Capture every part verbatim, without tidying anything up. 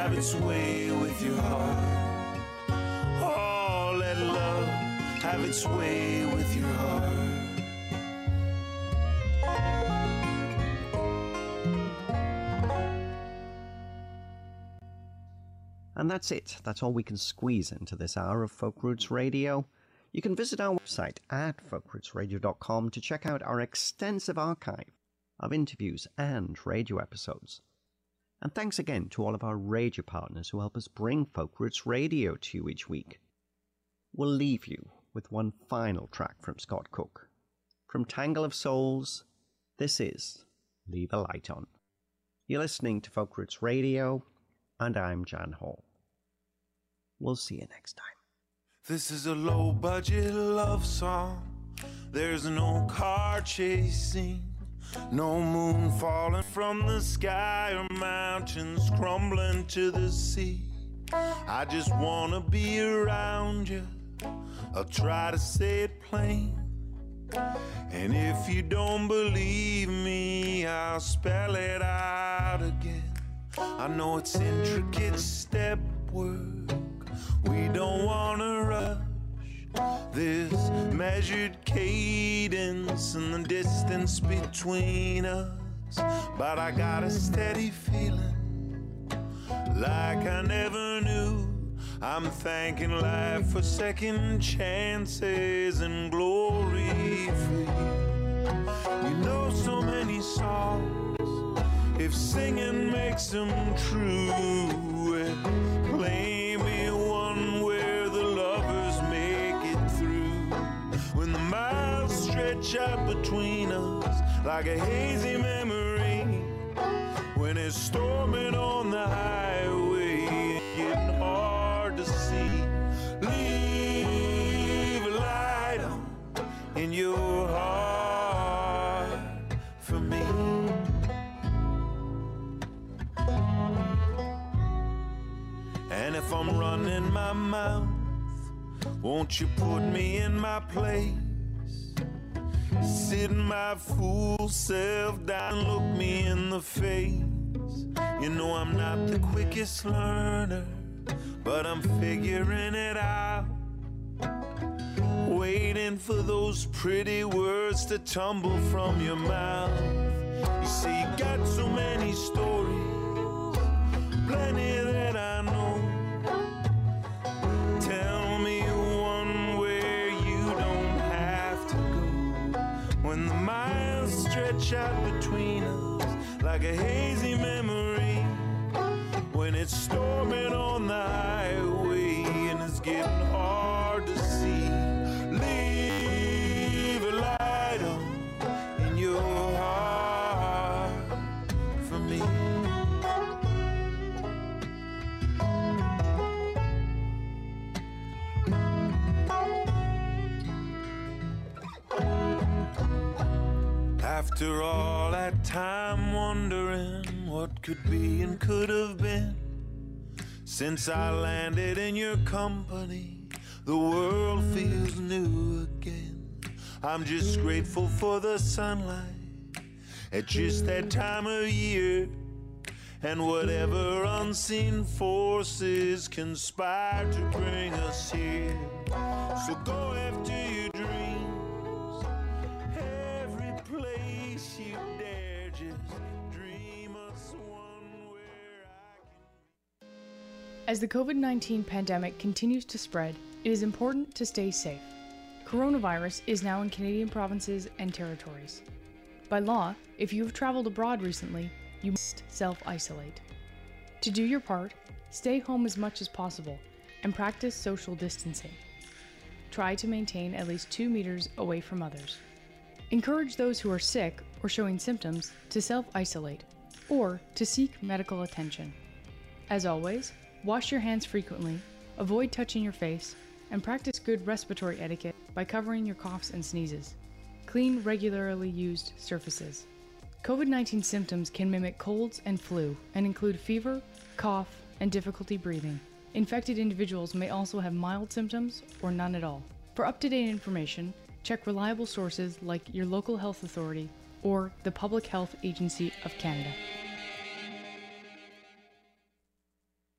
have its way with your heart. Oh, let love have its way with your heart. And that's it. That's all we can squeeze into this hour of Folk Roots Radio. You can visit our website at folk roots radio dot com to check out our extensive archive of interviews and radio episodes. And thanks again to all of our radio partners who help us bring Folk Roots Radio to you each week. We'll leave you with one final track from Scott Cook. From Tangle of Souls, this is Leave a Light On. You're listening to Folk Roots Radio, and I'm Jan Hall. We'll see you next time. This is a low-budget love song. There's no car chasing, no moon falling from the sky or mountains crumbling to the sea. I just wanna be around you. I'll try to say it plain. And if you don't believe me, I'll spell it out again. I know it's intricate step work. We don't wanna rush this measured cadence and the distance between us. But I got a steady feeling like I never knew. I'm thanking life for second chances and glory for you. You know so many songs, if singing makes them true, play me one where the lovers make it through. When the miles stretch out between us like a hazy memory, when it's storming on the highway and getting hard to see, leave a light on in your heart for me. And if I'm running my mouth, won't you put me in my place? Sit my fool self down, look me in the face. You know I'm not the quickest learner, but I'm figuring it out. Waiting for those pretty words to tumble from your mouth. You see, you got so many stories, plenty that I know. Tell me one where you don't have to go. When the miles stretch out between us like a hazy memory, when it's storming on the highway and it's getting hard to see, leave a light on in your heart for me. After all that time wondering what could be and could have been, since I landed in your company, the world feels new again. I'm just grateful for the sunlight at just that time of year, and whatever unseen forces conspire to bring us here. So go after your dreams, every place you dare, just dream us one where I can. As the COVID nineteen pandemic continues to spread, it is important to stay safe. Coronavirus is now in Canadian provinces and territories. By law, if you have traveled abroad recently, you must self-isolate. To do your part, stay home as much as possible and practice social distancing. Try to maintain at least two meters away from others. Encourage those who are sick or showing symptoms to self-isolate or to seek medical attention. As always, wash your hands frequently, avoid touching your face, and practice good respiratory etiquette by covering your coughs and sneezes. Clean regularly used surfaces. COVID nineteen symptoms can mimic colds and flu and include fever, cough, and difficulty breathing. Infected individuals may also have mild symptoms or none at all. For up-to-date information, check reliable sources like your local health authority or the Public Health Agency of Canada.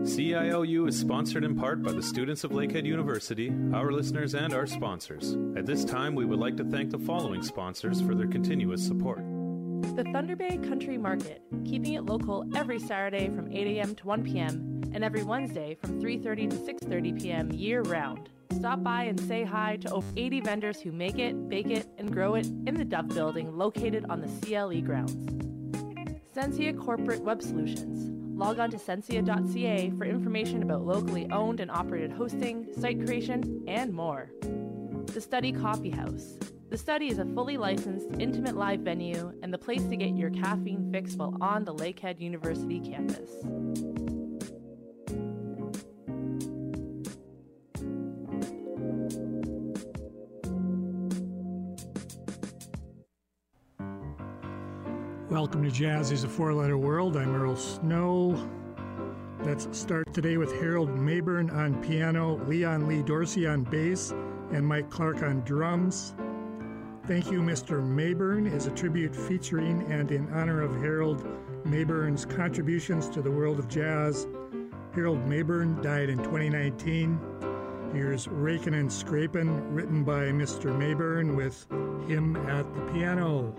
C I L U is sponsored in part by the students of Lakehead University, our listeners, and our sponsors. At this time, we would like to thank the following sponsors for their continuous support. The Thunder Bay Country Market, keeping it local every Saturday from eight a.m. to one p.m. and every Wednesday from three thirty to six thirty p.m. year-round. Stop by and say hi to over eighty vendors who make it, bake it, and grow it in the Dove Building located on the C L E grounds. Sensia Corporate Web Solutions. Log on to sensia dot c a for information about locally owned and operated hosting, site creation, and more. The Study Coffee House. The Study is a fully licensed, intimate live venue and the place to get your caffeine fix while on the Lakehead University campus. Welcome to Jazz is a Four-Letter World. I'm Earl Snow. Let's start today with Harold Mayburn on piano, Leon Lee Dorsey on bass, and Mike Clark on drums. Thank You, Mister Mayburn is a tribute featuring and in honor of Harold Mayburn's contributions to the world of jazz. Harold Mayburn died in twenty nineteen. Here's Rakin' and Scrapin', written by Mister Mayburn with him at the piano.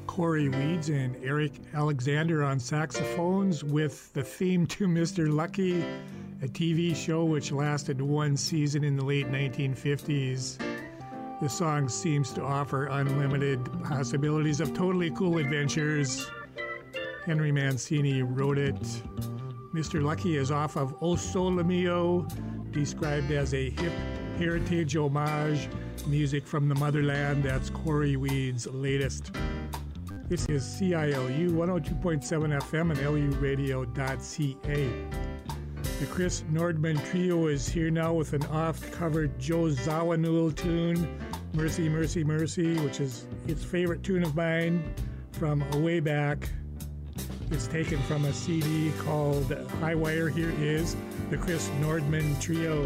Corey Weeds and Eric Alexander on saxophones with the theme to Mister Lucky, a T V show which lasted one season in the late nineteen fifties. The song seems to offer unlimited possibilities of totally cool adventures. Henry Mancini wrote it. Mister Lucky is off of O Sole Mio, described as a hip heritage homage, music from the motherland. That's Corey Weeds' latest. This is C I L U one oh two point seven F M and L U radio dot C A. The Chris Nordman Trio is here now with an oft-covered Joe Zawinul tune, Mercy, Mercy, Mercy, which is its favorite tune of mine from way back. It's taken from a C D called High Wire. Here is the Chris Nordman Trio.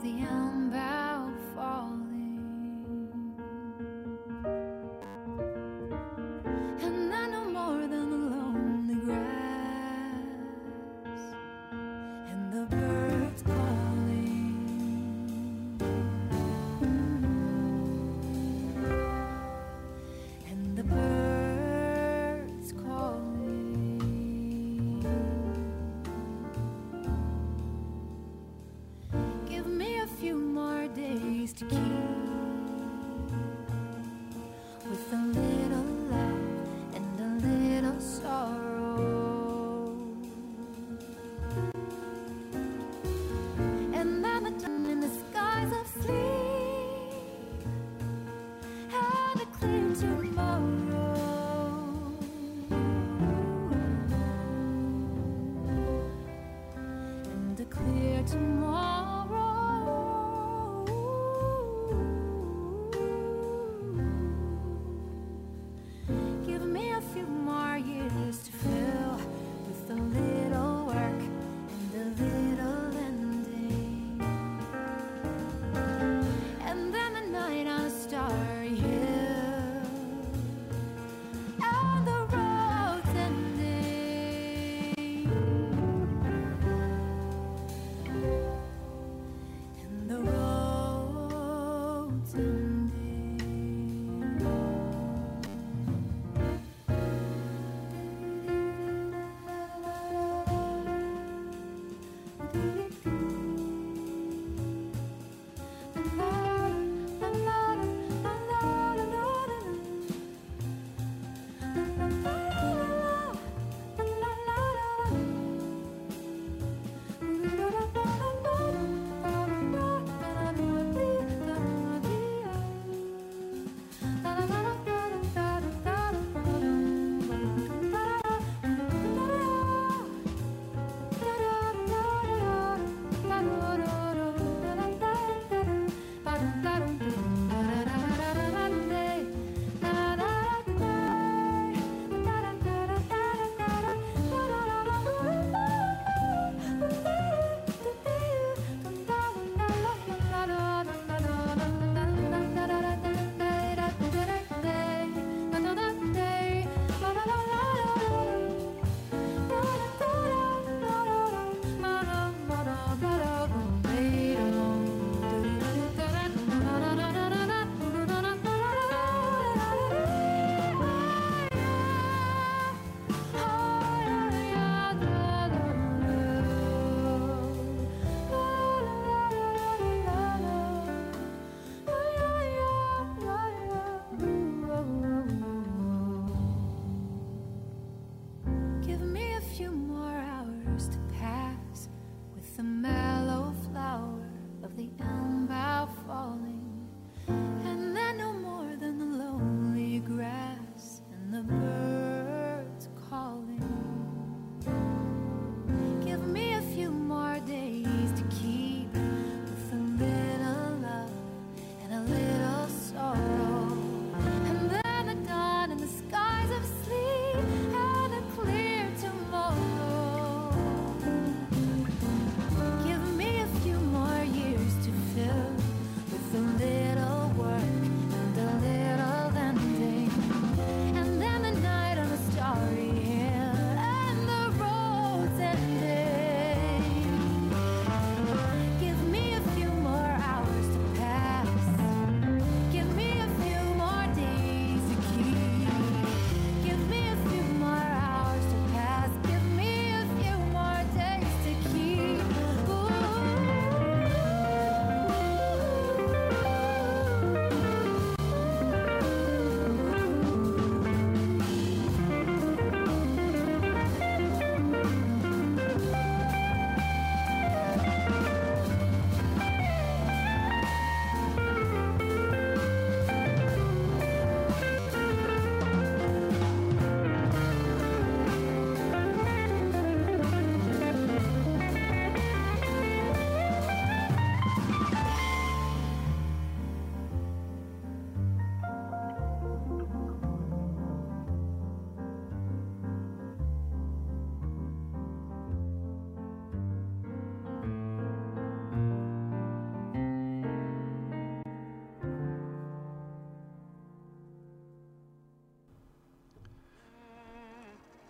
the elm bough falling, and I know more than the lonely grass and the birds calling, and the birds calling. Give me a few more days to keep with a little love and a little sorrow, and then the dawn in the skies of sleep and a clear tomorrow, and a clear tomorrow. Give me a few more years to fill with a little work and a little ending, and then the night on a starry hill and the road's ending, and the road's ending.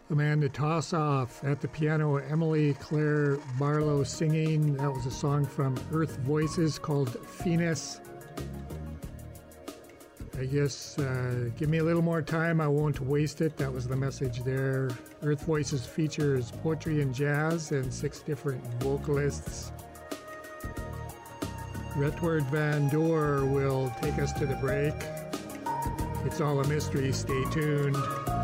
Amanda Tossoff at the piano, Emily Claire Barlow singing. That was a song from Earth Voices called Venus. I guess uh, give me a little more time, I won't waste it. That was the message there. Earth Voices features poetry and jazz and six different vocalists. Redward Van Door will take us to the break. It's all a mystery. Stay tuned.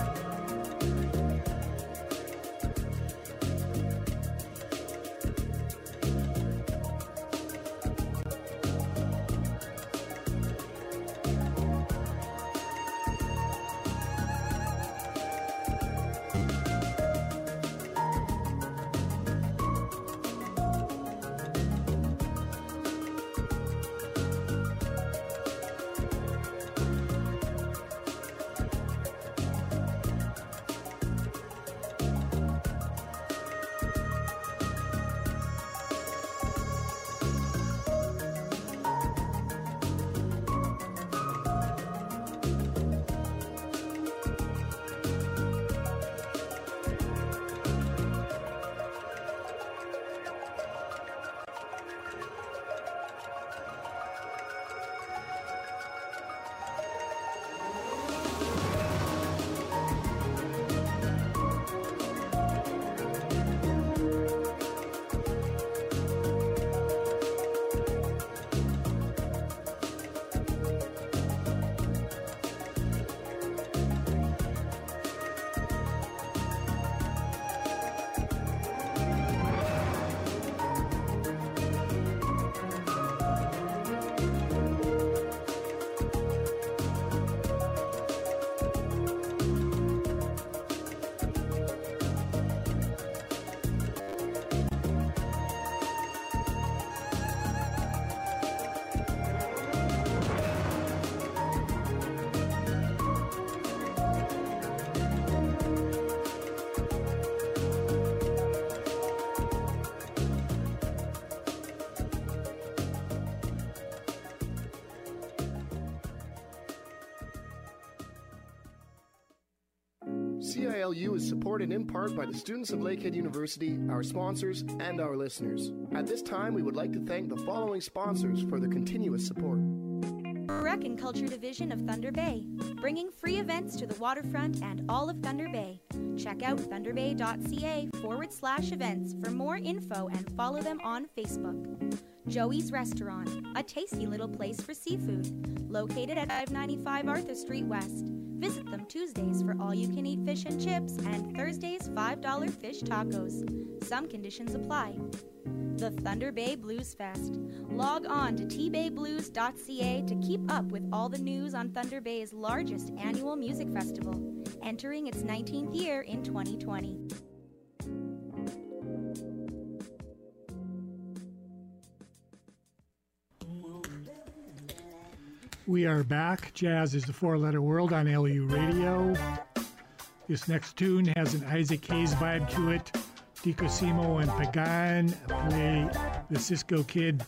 C I L U is supported in part by the students of Lakehead University, our sponsors, and our listeners. At this time, we would like to thank the following sponsors for their continuous support. Rec and Culture Division of Thunder Bay, bringing free events to the waterfront and all of Thunder Bay. Check out thunderbay.ca forward slash events for more info and follow them on Facebook. Joey's Restaurant, a tasty little place for seafood, located at five ninety-five Arthur Street West. Visit them Tuesdays for all-you-can-eat fish and chips and Thursdays five dollar fish tacos. Some conditions apply. The Thunder Bay Blues Fest. Log on to t bay blues dot c a to keep up with all the news on Thunder Bay's largest annual music festival, entering its nineteenth year in twenty twenty. We are back. Jazz is the four-letter world on L U Radio. This next tune has an Isaac Hayes vibe to it. DiCosimo and Pagan play the Cisco Kid.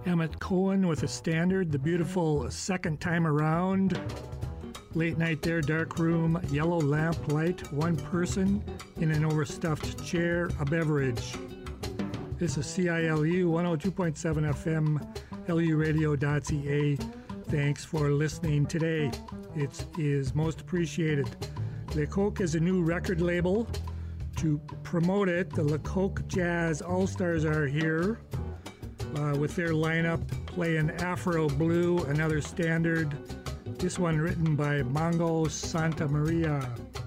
Emmett Cohen with a standard, the beautiful Second Time Around. Late Night There, Dark Room, Yellow Lamp Light, One Person in an Overstuffed Chair, a Beverage. This is C I L U one oh two point seven F M, L U radio dot C A. Thanks for listening today. It is most appreciated. Le Coq is a new record label. To promote it, the Le Coq Jazz All-Stars are here uh, with their lineup playing Afro Blue, another standard. This one written by Mongo Santa Maria.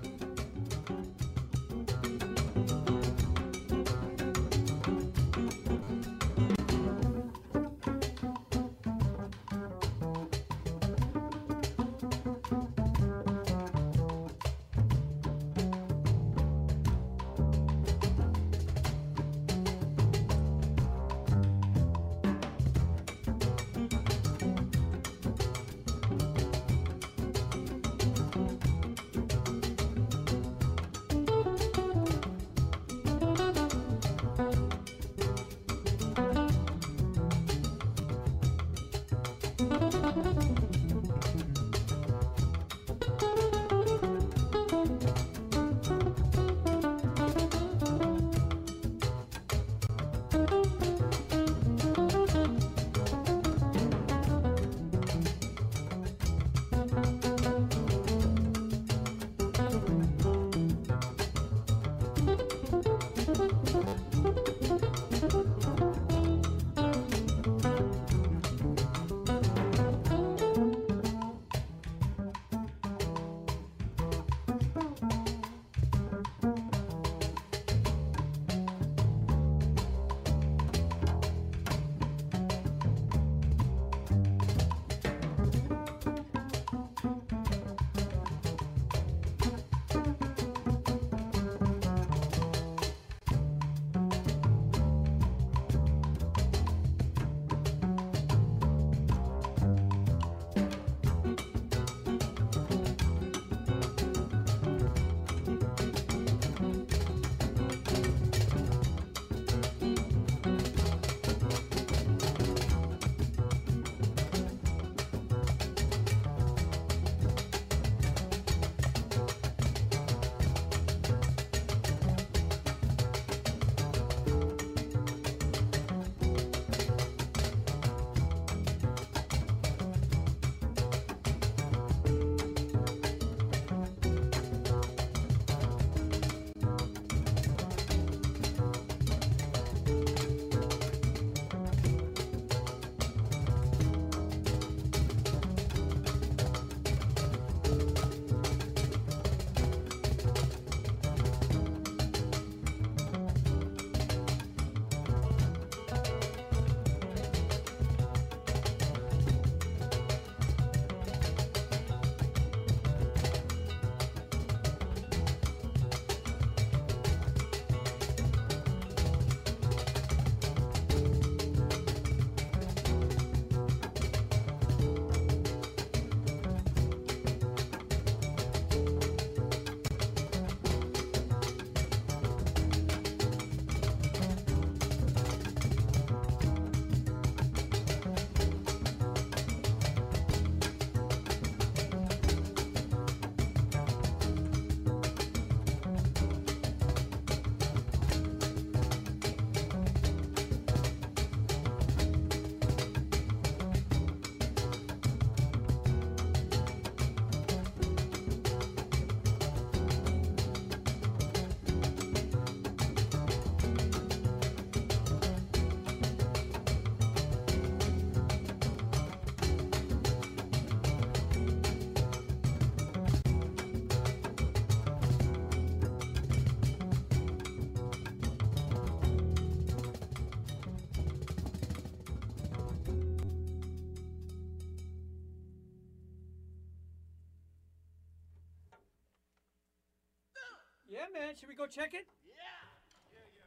Yeah, man. Should we go check it? Yeah. Yeah, yeah,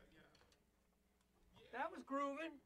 yeah. yeah. That was grooving.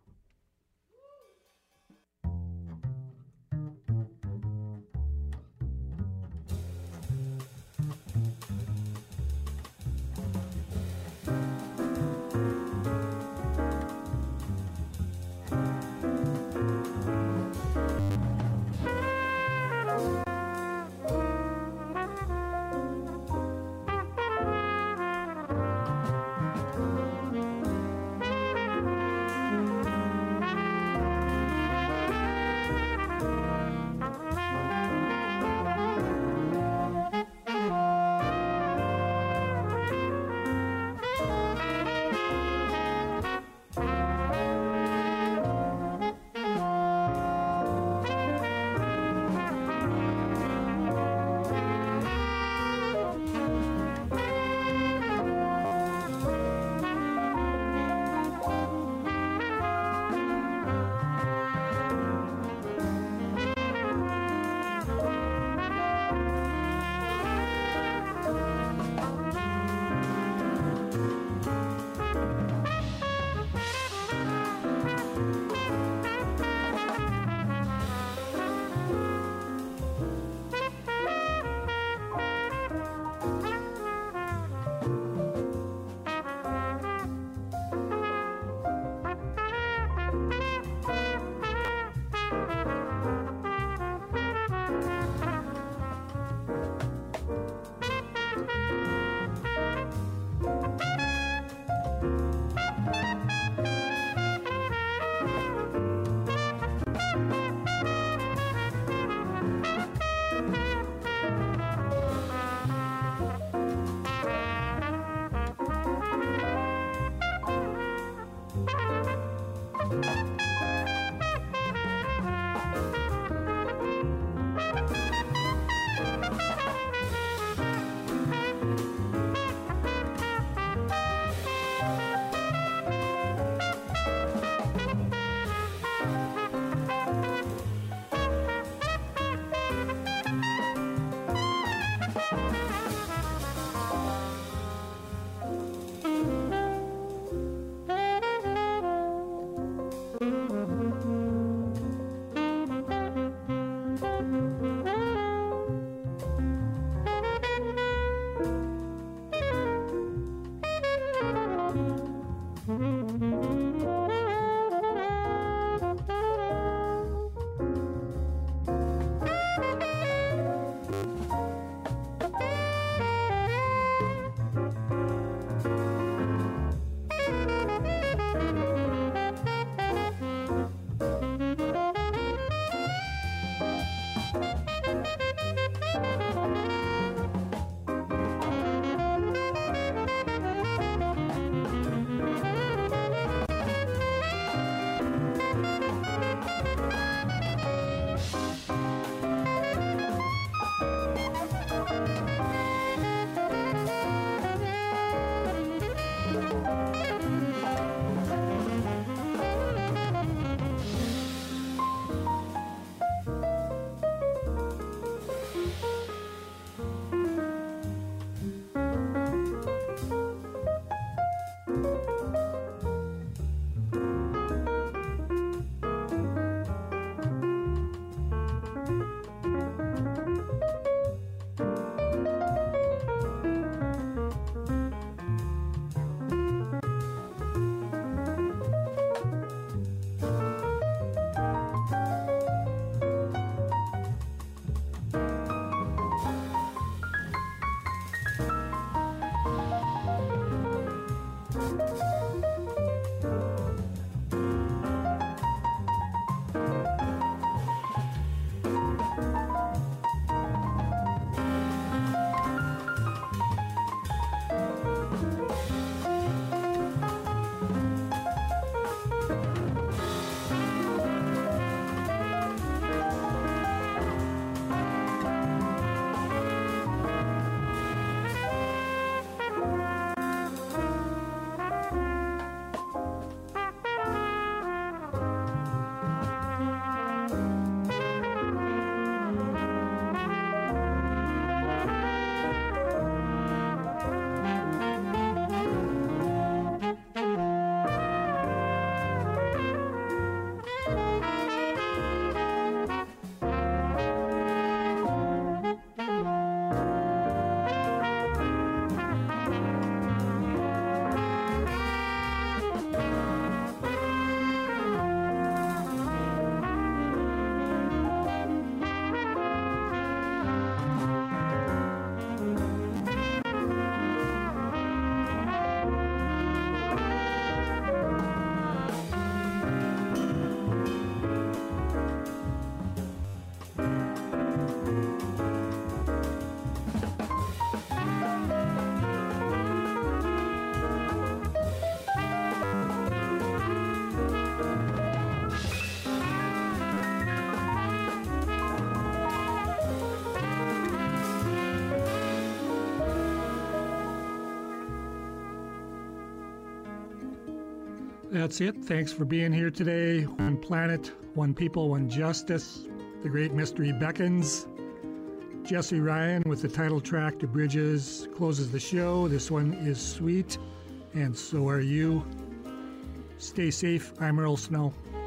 That's it. Thanks for being here today. One planet, one people, one justice. The great mystery beckons. Jesse Ryan with the title track to Bridges closes the show. This one is sweet, and so are you. Stay safe. I'm Earl Snow.